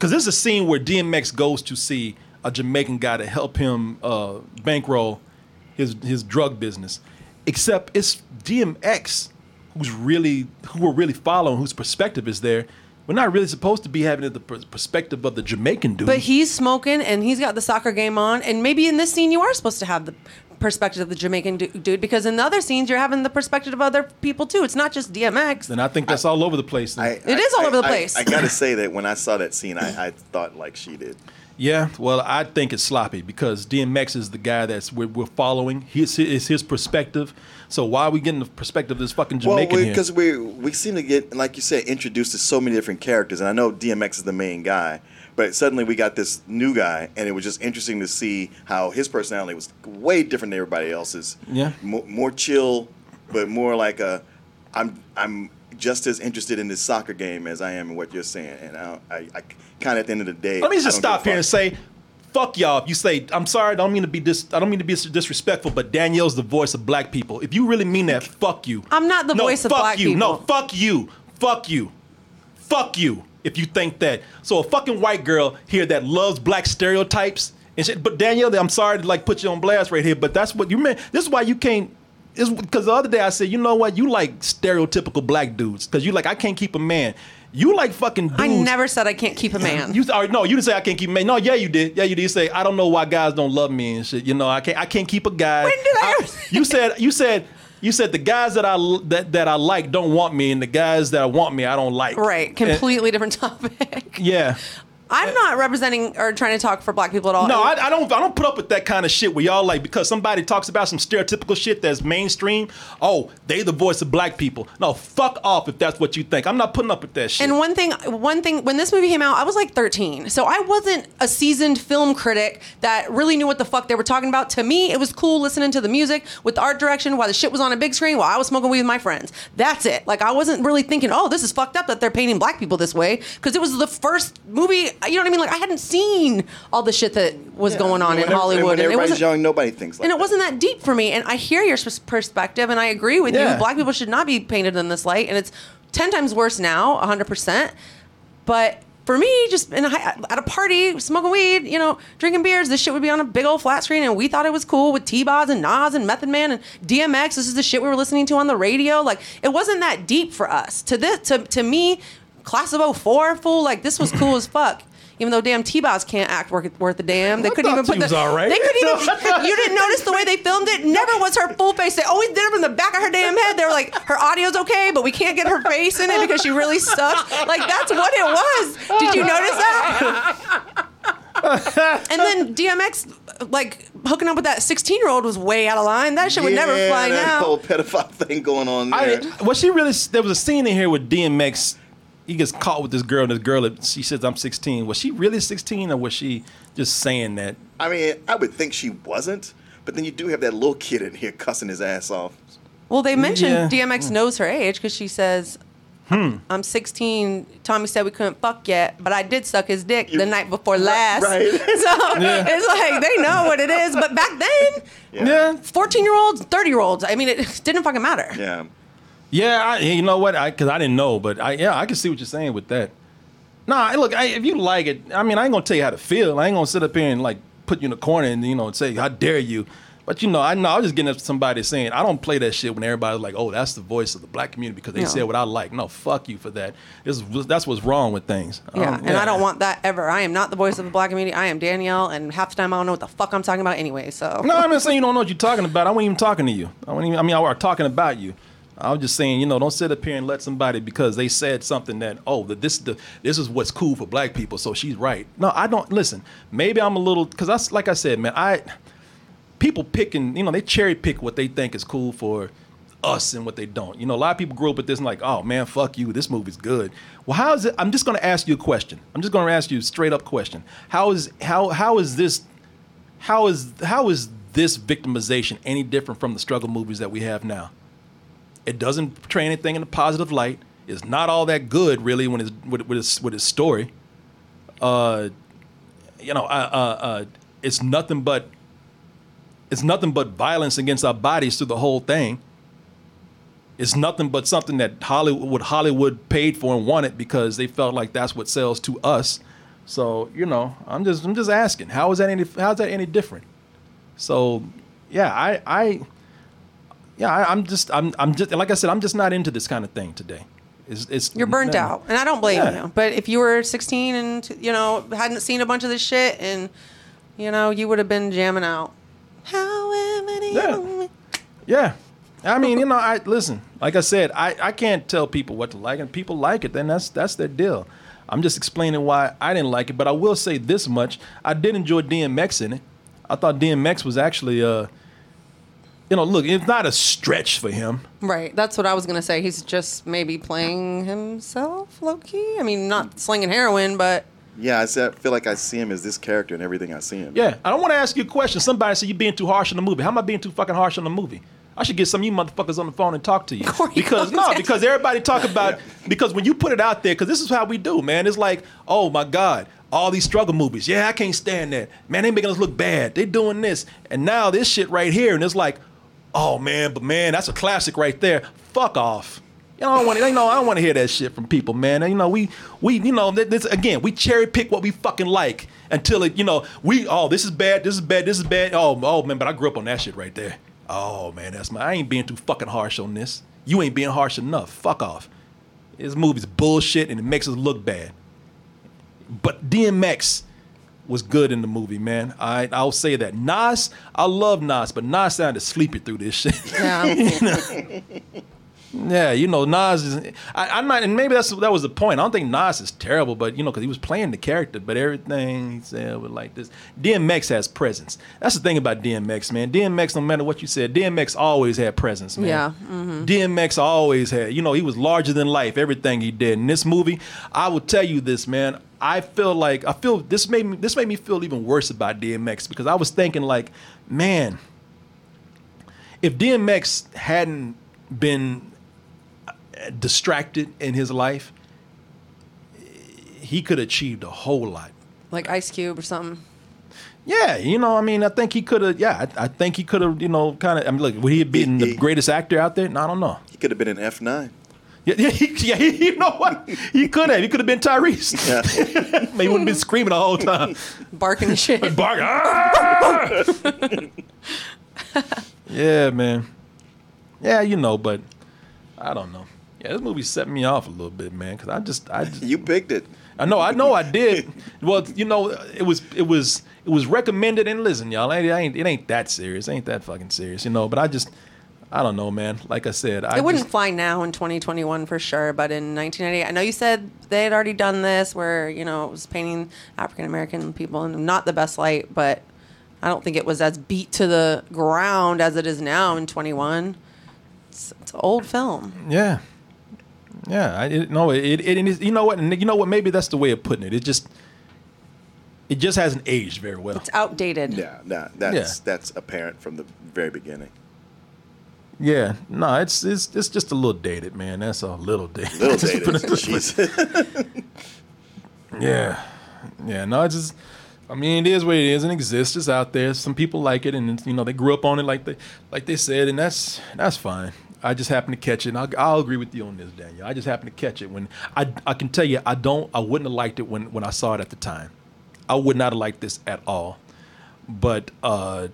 because this is a scene where D M X goes to see a Jamaican guy to help him uh, bankroll his his drug business. Except it's D M X who's really who we're really following, whose perspective is there. We're not really supposed to be having the perspective of the Jamaican dude. But he's smoking and he's got the soccer game on, and maybe in this scene you are supposed to have the perspective of the Jamaican dude, because in the other scenes you're having the perspective of other people too. It's not just D M X. And I think that's I, all over the place. I, it I, is all I, over the I, place. I, I gotta say that when I saw that scene, I, I thought like she did. Yeah, well, I think it's sloppy because D M X is the guy that's we're, we're following. His is his perspective. So why are we getting the perspective of this fucking Jamaican well, here? Because we we seem to get, like you said, introduced to so many different characters, and I know D M X is the main guy, but suddenly we got this new guy, and it was just interesting to see how his personality was way different than everybody else's. Yeah, more, more chill, but more like a, I'm I'm just as interested in this soccer game as I am in what you're saying, and I, I, I kind of at the end of the day. Let me just stop here and say, fuck y'all. If you say, I'm sorry, I don't mean to be dis- I don't mean to be disrespectful, but Danielle's the voice of black people. If you really mean that, fuck you. I'm not the no, voice of fuck black you. people. No, fuck you. Fuck you. Fuck you. If you think that. So a fucking white girl here that loves black stereotypes and shit. But Danielle, I'm sorry to like put you on blast right here, but that's what you meant. This is why you can't. Is because the other day I said, you know what? You like stereotypical black dudes because you like I can't keep a man. You like fucking dudes. I never said I can't keep a man. You or, no, you didn't say I can't keep a man. No, yeah, you did. Yeah, you did. You say I don't know why guys don't love me and shit. You know, I can't. I can't keep a guy. When did I? I you said. You said. You said the guys that I that, that I like don't want me, and the guys that want me I don't like. Right. Completely and, different topic. Yeah. I'm not representing or trying to talk for black people at all. No, I, I don't. I don't put up with that kind of shit where y'all like because somebody talks about some stereotypical shit that's mainstream. Oh, they the voice of black people. No, fuck off if that's what you think. I'm not putting up with that shit. And one thing, one thing, when this movie came out, I was like thirteen, so I wasn't a seasoned film critic that really knew what the fuck they were talking about. To me, it was cool listening to the music with the art direction while the shit was on a big screen while I was smoking weed with my friends. That's it. Like I wasn't really thinking, oh, this is fucked up that they're painting black people this way, because it was the first movie. You know what I mean? Like I hadn't seen all the shit that was Yeah, going on in whenever- Hollywood. When and it everybody's wasn't, young, nobody thinks like and that. it wasn't that deep for me. And I hear your pers- perspective, and I agree with Yeah. you. Black people should not be painted in this light, and it's ten times worse now, one hundred percent. But for me, just in a, at a party, smoking weed, you know, drinking beers, this shit would be on a big old flat screen, and we thought it was cool with T-Boz and Nas and Method Man and D M X. This is the shit we were listening to on the radio. Like, it wasn't that deep for us. To this, to to me, class of oh four, fool, like, this was cool as fuck. Even though damn T-Boz can't act worth, worth a damn. They I couldn't thought even put he was the, all right. They couldn't even. You didn't notice the way they filmed it? Never was her full face. They always did it from the back of her damn head. They were like, her audio's okay, but we can't get her face in it because she really sucks. Like, that's what it was. Did you notice that? And then D M X, like, hooking up with that sixteen-year-old was way out of line. That shit would never Yeah, fly that now. whole pedophile thing going on I, there. well, she really. There was a scene in here with D M X. He gets caught with this girl, and this girl, she says, I'm sixteen. Was she really sixteen, or was she just saying that? I mean, I would think she wasn't, but then you do have that little kid in here cussing his ass off. Well, they mentioned Yeah. D M X knows her age because she says, Hmm. I'm sixteen. Tommy said we couldn't fuck yet, but I did suck his dick the night before last. right. So it's like they know what it is. But back then, Yeah. fourteen-year-olds, thirty-year-olds, I mean, it didn't fucking matter. Yeah. Yeah, I, you know what? I because I didn't know, but I yeah, I can see what you're saying with that. Nah, look, I, if you like it, I mean, I ain't gonna tell you how to feel. I ain't gonna sit up here and like put you in a corner and you know say how dare you. But you know, I know I was just getting up to somebody saying I don't play that shit when everybody's like, oh, that's the voice of the black community because they Yeah. said what I like. No, fuck you for that. This is, that's what's wrong with things. Yeah, Um, and I don't want that ever. I am not the voice of the black community. I am Danielle, and half the time I don't know what the fuck I'm talking about anyway. So No, I'm not saying you don't know what you're talking about. I wasn't even talking to you. I wasn't even, I mean, I was talking about you. I was just saying, you know, don't sit up here and let somebody because they said something that oh, that this the this is what's cool for black people, so she's right. No, I don't listen. Maybe I'm a little because I like I said, man, I people picking, you know, they cherry pick what they think is cool for us and what they don't. You know, a lot of people grew up with this and like, oh man, fuck you, this movie's good. Well, how is it? I'm just going to ask you a question. I'm just going to ask you a straight up question. How is how how is this how is how is this victimization any different from the struggle movies that we have now? It doesn't portray anything in a positive light. It's not all that good, really, when it's with, with its with its story. Uh, you know, uh, uh, uh, it's nothing but it's nothing but violence against our bodies through the whole thing. It's nothing but something that Hollywood, what Hollywood paid for and wanted because they felt like that's what sells to us. So you know, I'm just I'm just asking, how is that any how's that any different? So yeah, I I yeah I, I'm just I'm I'm just like I said, I'm just not into this kind of thing today. It's, it's You're burnt man. out, and I don't blame Yeah. you. But if you were sixteen and you know hadn't seen a bunch of this shit, and you know you would have been jamming out. However, do Yeah. you- Yeah. I mean, you know, I listen, like I said, I, I can't tell people what to like, and people like it, then that's that's their deal. I'm just explaining why I didn't like it, but I will say this much. I did enjoy D M X in it. I thought D M X was actually uh you know, look, it's not a stretch for him. Right, that's what I was gonna say. He's just maybe playing himself, low key. I mean, not slinging heroin, but Yeah, I said, I feel like I see him as this character in everything I see him. Yeah. I don't want to ask you a question. Somebody said you're being too harsh on the movie. How am I being too fucking harsh on the movie? I should get some of you motherfuckers on the phone and talk to you. Because no, because everybody talk about because when you put it out there, because this is how we do, man. It's like, oh my God, all these struggle movies. Yeah, I can't stand that. Man, they making us look bad. They doing this. And now this shit right here, and it's like, oh man, but man, that's a classic right there. Fuck off. You know, I don't want to, you know, I don't want to hear that shit from people, man. You know, we we you know, this, again, we cherry pick what we fucking like until it, you know, we oh, this is bad, this is bad, this is bad. Oh, oh man, but I grew up on that shit right there. Oh man, that's my. I ain't being too fucking harsh on this. You ain't being harsh enough. Fuck off. This movie's bullshit and it makes us look bad. But D M X was good in the movie, man. I I'll say that. Nas, I love Nas, but Nas sounded sleepy through this shit. Yeah. You know? Yeah, you know, Nas is. I, I'm not, and maybe that's that was the point. I don't think Nas is terrible, but you know, because he was playing the character. But everything he said was like this. D M X has presence. That's the thing about D M X, man. D M X, no matter what you said, D M X always had presence, man. Yeah. Mm-hmm. D M X always had. You know, he was larger than life. Everything he did in this movie, I will tell you this, man. I feel like I feel this made me this made me feel even worse about D M X because I was thinking like, man, if D M X hadn't been distracted in his life, he could have achieved a whole lot. Like Ice Cube or something. Yeah, you know, I mean, I think he could have. Yeah, I, I think he could have. You know, kind of. I mean, look, would he have been the greatest actor out there? No, I don't know. He could have been an F nine. Yeah, yeah, he, yeah he, you know what? He could have. He could have been Tyrese. Yeah. Maybe he wouldn't have been screaming the whole time, barking and shit. Barking. Ah! Yeah, man. Yeah, you know, but I don't know. Yeah, this movie set me off a little bit, man, because I just, I just, you picked it. I know, I know, I did. Well, you know, it was, it was, it was recommended. And listen, y'all, it ain't, it ain't that serious. It ain't that fucking serious, you know. But I just, I don't know, man. Like I said, I it wouldn't just, fly now in twenty twenty-one for sure, but in nineteen ninety-eight, I know you said they had already done this, where you know it was painting African American people in not the best light, but I don't think it was as beat to the ground as it is now in twenty-one. It's, it's an old film. Yeah. Yeah, I it, no, it, it, it is. You know what? And you know what? Maybe that's the way of putting it. It just, it just hasn't aged very well. It's outdated. Yeah, nah, that's Yeah. that's apparent from the very beginning. Yeah, no, it's it's it's just a little dated, man. That's a little dated. Little Just dated. put it- Jeez. Yeah, yeah. No, it's just. I mean, it is what it is, and it exists. It's out there. Some people like it, and it's, you know they grew up on it, like they like they said, and that's that's fine. I just happened to catch it. And I'll, I'll agree with you on this, Daniel. I just happened to catch it when I I can tell you I don't I wouldn't have liked it when when I saw it at the time. I would not have liked this at all, but uh,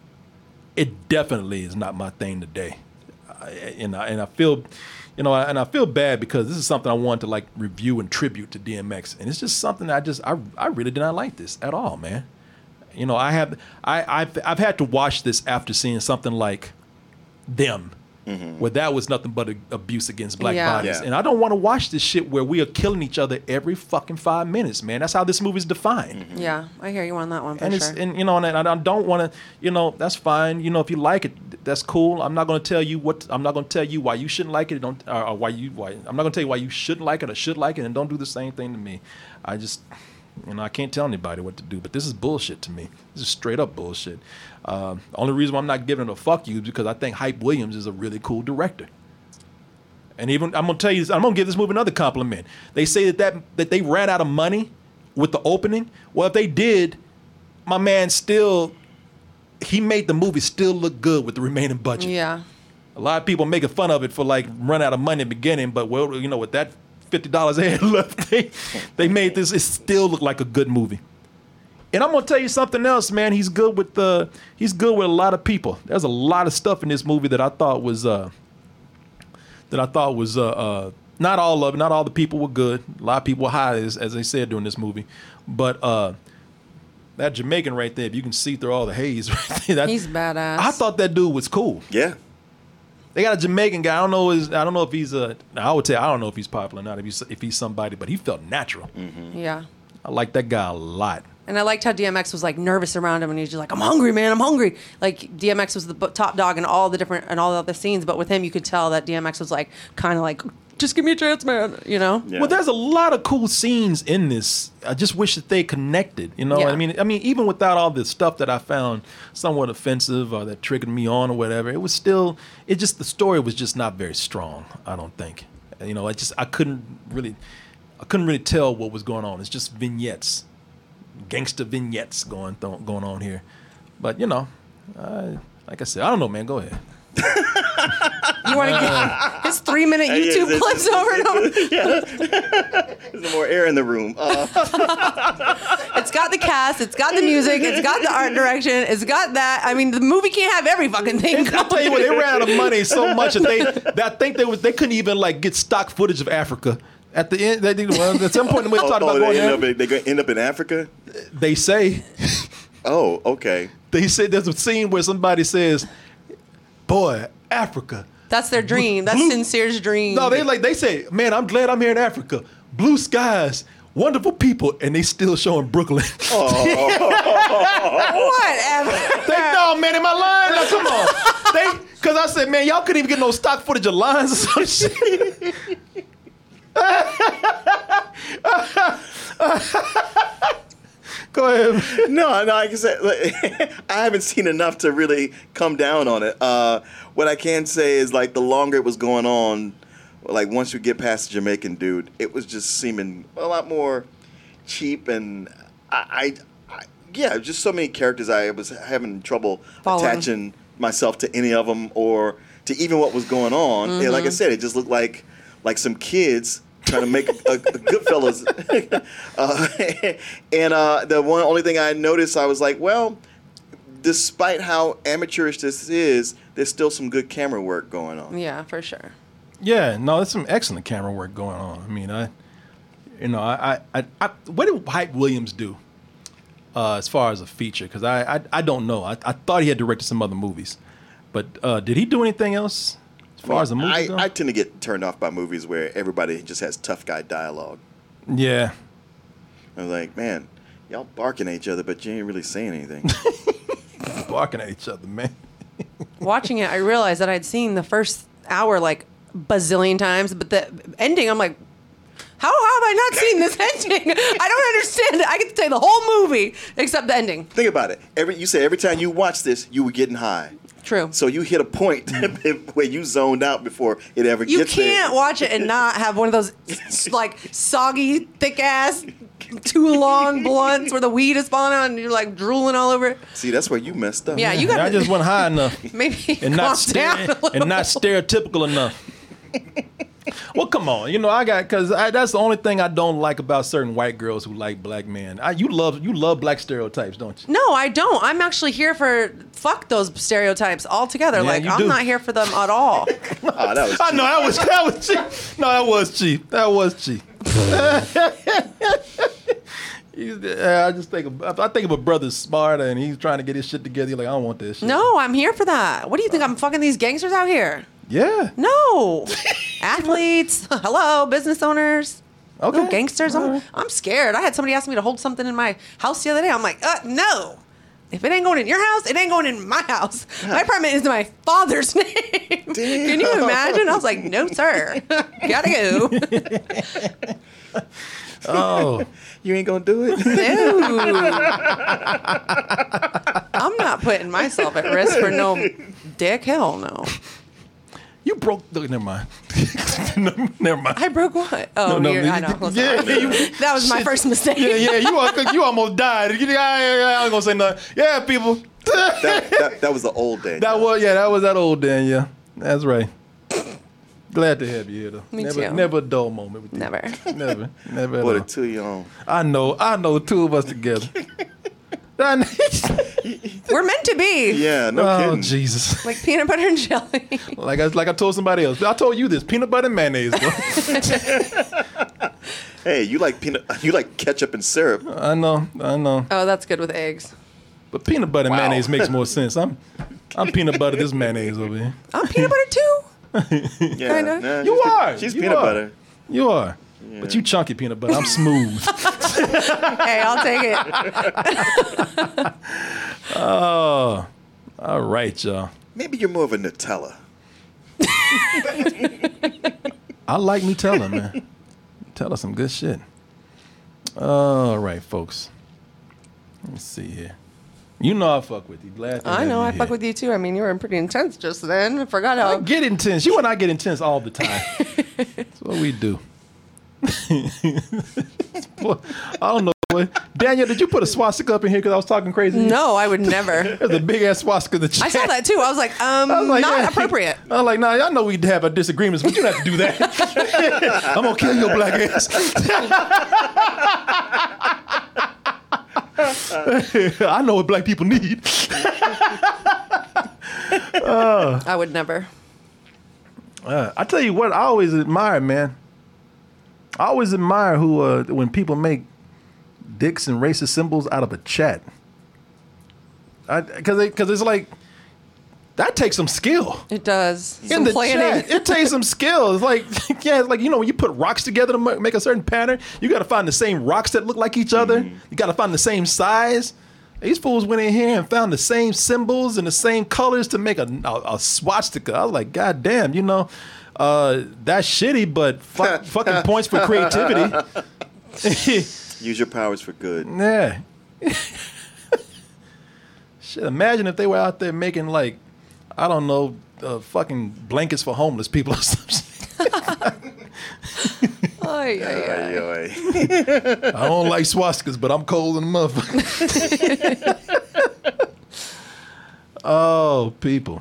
it definitely is not my thing today, I, and I and I feel. You know, and I feel bad because this is something I wanted to like review and tribute to D M X, and it's just something that I just I I really did not like this at all, man. You know, I have I I've I've had to watch this after seeing something like Them, mm-hmm. where that was nothing but a, abuse against black Yeah. bodies, Yeah. and I don't want to watch this shit where we are killing each other every fucking five minutes, man. That's how this movie's defined. Mm-hmm. Yeah, I hear you on that one for And sure. it's and you know, and I don't want to, you know, that's fine. You know, if you like it, that's cool. I'm not going to tell you what. I'm not going to tell you why you shouldn't like it. Don't or, or why you why. I'm not going to tell you why you shouldn't like it or should like it. And don't do the same thing to me. I just, you know, I can't tell anybody what to do. But this is bullshit to me. This is straight up bullshit. Uh, only reason why I'm not giving it a fuck you is because I think Hype Williams is a really cool director. And even I'm gonna tell you, I'm gonna give this movie another compliment. They say that that, that they ran out of money with the opening. Well, if they did, my man still, he made the movie still look good with the remaining budget. yeah. A lot of people making fun of it for like run out of money in the beginning, but well, you know, with that fifty dollars they had left. They, they made this. It still looked like a good movie. And I'm gonna tell you something else, man. He's good with the. He's good with a lot of people. There's a lot of stuff in this movie that I thought was. Uh, that I thought was. Uh, uh, not all of it. Not all the people were good. A lot of people were high, as, as they said during this movie. But uh, that Jamaican right there, if you can see through all the haze right there, that, he's badass. I thought that dude was cool. Yeah. They got a Jamaican guy. I don't know. His, I don't know if he's a. I would say I don't know if he's popular or not. If he's if he's somebody, but he felt natural. Mm-hmm. Yeah. I like that guy a lot. And I liked how D M X was like nervous around him, and he's just like, "I'm hungry, man. I'm hungry." Like D M X was the b- top dog in all the different and all the other scenes, but with him, you could tell that D M X was like, kind of like, "Just give me a chance, man." You know? Yeah. Well, there's a lot of cool scenes in this. I just wish that they connected. You know, Yeah. I mean, I mean, even without all this stuff that I found somewhat offensive or that triggered me on or whatever, it was still. It just the story was just not very strong. I don't think. You know, I just I couldn't really, I couldn't really tell what was going on. It's just vignettes. Gangster vignettes going th- going on here, but you know, uh, like I said, I don't know, man. Go ahead. You want to get his three minute YouTube Yeah, clips over and over? Yeah. There's more air in the room. Uh, It's got the cast, it's got the music, it's got the art direction, it's got that. I mean, the movie can't have every fucking thing. I'll tell you what, they ran out of money so much that they, that I think they was they couldn't even like get stock footage of Africa. At the end, they, well, at some point, we oh, talked oh, about going they end there. up, they go- end up in Africa? They say. Oh, okay. They said there's a scene where somebody says, "Boy, Africa." That's their dream. That's Blue- Sincere's dream. No, they like they say, "Man, I'm glad I'm here in Africa. Blue skies, wonderful people," and they still showing Brooklyn. Whatever. They, no, man, am I lying? No, come on. They, cause I said, man, y'all couldn't even get no stock footage of lines or some shit. Go ahead. No, no, like I said, like, I haven't seen enough to really come down on it. Uh, what I can say is, like, the longer it was going on, like, once you get past the Jamaican dude, it was just seeming a lot more cheap, and I, I, I yeah, just so many characters I was having trouble Following. attaching myself to any of them or to even what was going on. And like I said, it just looked like like some kids trying to make a, a, a Goodfellas. uh, and uh, the one only thing I noticed, I was like, well, despite how amateurish this is, there's still some good camera work going on. Yeah, for sure. Yeah, no, there's some excellent camera work going on. I mean, I, you know, I, I, I what did Hype Williams do uh, as far as a feature? Because I, I, I don't know. I, I thought he had directed some other movies, but uh, did he do anything else as far as the movie I, goes? I tend to get turned off by movies where everybody just has tough guy dialogue. Yeah. I was like, man, y'all barking at each other, but you ain't really saying anything. Barking at each other, man. Watching it, I realized that I'd seen the first hour like bazillion times, but the ending, I'm like, how, how have I not seen this ending? I don't understand it. I get to tell you the whole movie except the ending. Think about it. Every you say every time you watch this, you were getting high. True. So you hit a point where you zoned out before it ever You gets there. can't watch it and not have one of those like soggy, thick ass, too long blunts where the weed is falling out and you're like drooling all over it. See, that's where you messed up. Yeah, you got. I just wasn't high enough. Maybe and not calm down stere- a little. and not stereotypical enough. Well, come on, you know I got because that's the only thing I don't like about certain white girls who like black men. I, you love you love black stereotypes, don't you? No, I don't. I'm actually here for fuck those stereotypes altogether. Yeah, like you I'm do. not here for them at all. Oh, that was I know that was that was cheap. No, that was cheap. That was cheap. You- yeah, I just think of, I think of a brother smart and he's trying to get his shit together. You're like, I don't want this shit. No, I'm here for that. What do you think? I'm fucking these gangsters out here? Yeah. No. Athletes. Hello, business owners. Okay. No gangsters. I'm, I'm scared. I had somebody ask me to hold something in my house the other day. I'm like, uh, no. If it ain't going in your house, it ain't going in my house. My apartment is my father's name. Can you imagine? I was like, no, sir. Gotta go. Oh. You ain't gonna do it? No. I'm not putting myself at risk for no dick. Hell no. You broke. Look, never mind. no, never mind. I broke what? Oh, No, no, you're, you- I know. I'm yeah, sorry. you- that was my shit. first mistake. Yeah, yeah. You al- you almost died. You- I, I, I ain't gonna say nothing. Yeah, people. that, that, that was the old day. That was yeah. That was that old Dan. Yeah, that's right. Glad to have you here, though. Me never, too. Never a dull moment with you. Never. Never. Never. What at a two you on. I know. I know. Two of us together. We're meant to be. Yeah, no oh, kidding. Jesus. Like peanut butter and jelly. Like I, like I told somebody else. I told you this. Peanut butter and mayonnaise, bro. Hey, you like peanut? You like ketchup and syrup? I know. I know. Oh, that's good with eggs. But peanut butter and Wow. mayonnaise makes more sense. I'm I'm peanut butter, this mayonnaise over here. I'm peanut butter too. Yeah, Kinda. nah, You she's pe- are. She's You peanut are. butter. You are. But you chunky peanut butter. I'm smooth. Hey, I'll take it. Oh. All right, y'all. Maybe you're more of a Nutella. I like Nutella, man. Nutella some good shit. All right, folks. Let's see here. You know I fuck with you. Glad to I have know. you I here. fuck with you too. I mean, you were pretty intense just then. I forgot how. I get intense. You and I get intense all the time. That's what we do. Boy, I don't know. Boy. Daniel, did you put a swastika up in here because I was talking crazy? No, I would never. There's a big ass swastika in the chat. I saw that too. I was like, um, I was like, not yeah. appropriate. I was like, nah, y'all know we'd have our disagreements, but you don't have to do that. I'm gonna kill your black ass. I know what black people need. uh, I would never. uh, I tell you what, I always admire, man. I always admire who uh, when people make dicks and racist symbols out of a chat. Because because it's like that takes some skill. It does. In Some the planning. chat, it takes some skill. It's like, yeah, it's like, you know, when you put rocks together to ma- make a certain pattern, you got to find the same rocks that look like each other. You got to find the same size. These fools went in here and found the same symbols and the same colors to make a, a, a swastika. I was like, God damn, you know, uh, that's shitty, but fuck, fucking points for creativity. Use your powers for good. Yeah. Shit, imagine if they were out there making like, I don't know, uh, fucking blankets for homeless people or something. Ay, ay, ay. Ay, ay. I don't like swastikas, but I'm cold in the motherfucker. Oh, people.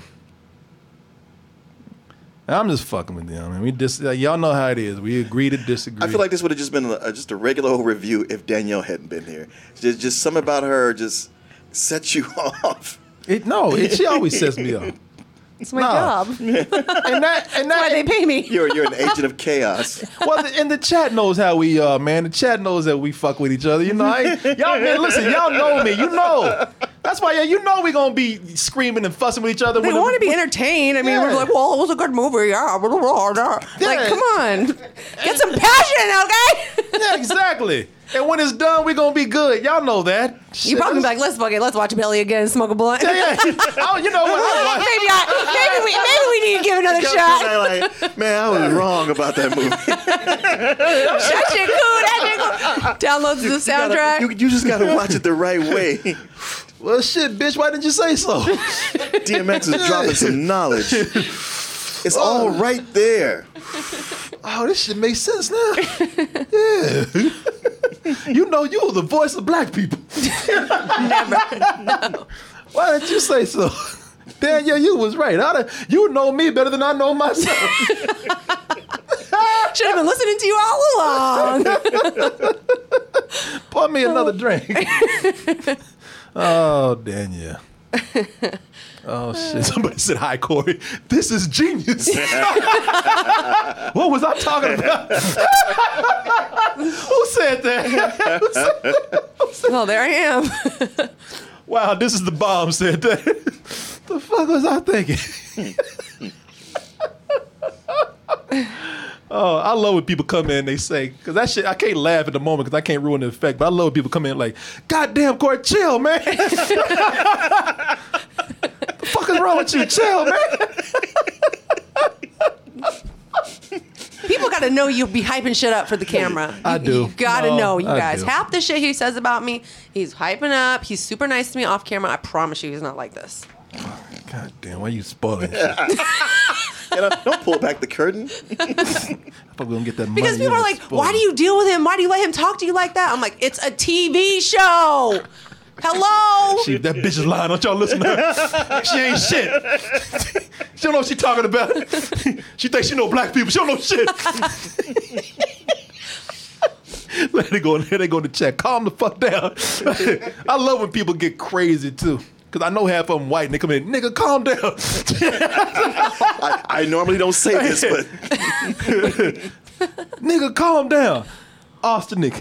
I'm just fucking with y'all, man. We dis- uh, y'all know how it is. We agree to disagree. I feel like this would have just been a, just a regular old review if Danielle hadn't been here. Just, just something about her just sets you off. it, no, it, she always sets me up. It's my Nah. job. And that, and Why that, they pay me. You're you're an agent of chaos. well, the, and the chat knows how we are, man. The chat knows that we fuck with each other. You know, I ain't, y'all, man, listen, y'all know me. You know. That's why, yeah, you know we gonna be screaming and fussing with each other. They when want to the, be entertained. I mean, Yeah. we're like, well, it was a good movie. Yeah. Blah, blah, blah, blah. Yeah. Like, come on. Get some passion, okay? Yeah, exactly. And when it's done, we gonna be good. Y'all know that. You Shit, probably be that's- like, let's fuck it. Let's watch Billy again and smoke a blunt. Yeah, yeah. Oh, you know what? I like- maybe, I, maybe, we, maybe we need to give another shot. Like, man, I was wrong about that movie. That shit cool. That shit cool. Downloads the soundtrack. You, you just gotta watch it the right way. Well, shit, bitch, why didn't you say so? D M X is dropping some knowledge. It's all right there. Oh, this shit makes sense now. Yeah. You know you were the voice of black people. Never. No. Why didn't you say so? Daniel, you was right. I done, you know me better than I know myself. Should have been listening to you all along. Pour me another drink. Oh, Daniel. Oh, shit. Somebody said, hi, Corey. This is genius. What was I talking about? Who said that? Who said that? Who said- Well, there I am. Wow, this is the bomb said that. The fuck was I thinking? Oh, I love when people come in and they say, because that shit, I can't laugh at the moment because I can't ruin the effect, but I love when people come in like, God damn, Corey, chill, man. The fuck is wrong with you? Chill, man. People got to know you be hyping shit up for the camera. You, I do. You got to No, know, you I guys. do. Half the shit he says about me, he's hyping up. He's super nice to me off camera. I promise you he's not like this. God damn, why you spoiling shit? You know, don't pull back the curtain. I thought we gonna get that money. Because people are like, why do you deal with him? Why do you let him talk to you like that? I'm like, it's a T V show. Hello? She, that bitch is lying. Don't y'all listen to her? She ain't shit. She don't know what she talking about. She thinks she know black people. She don't know shit. Let it go in there. They go to check. Calm the fuck down. I love when people get crazy too. Because I know half of them white and they come in, nigga, calm down. I, I normally don't say this, but. Nigga, calm down. Austinic.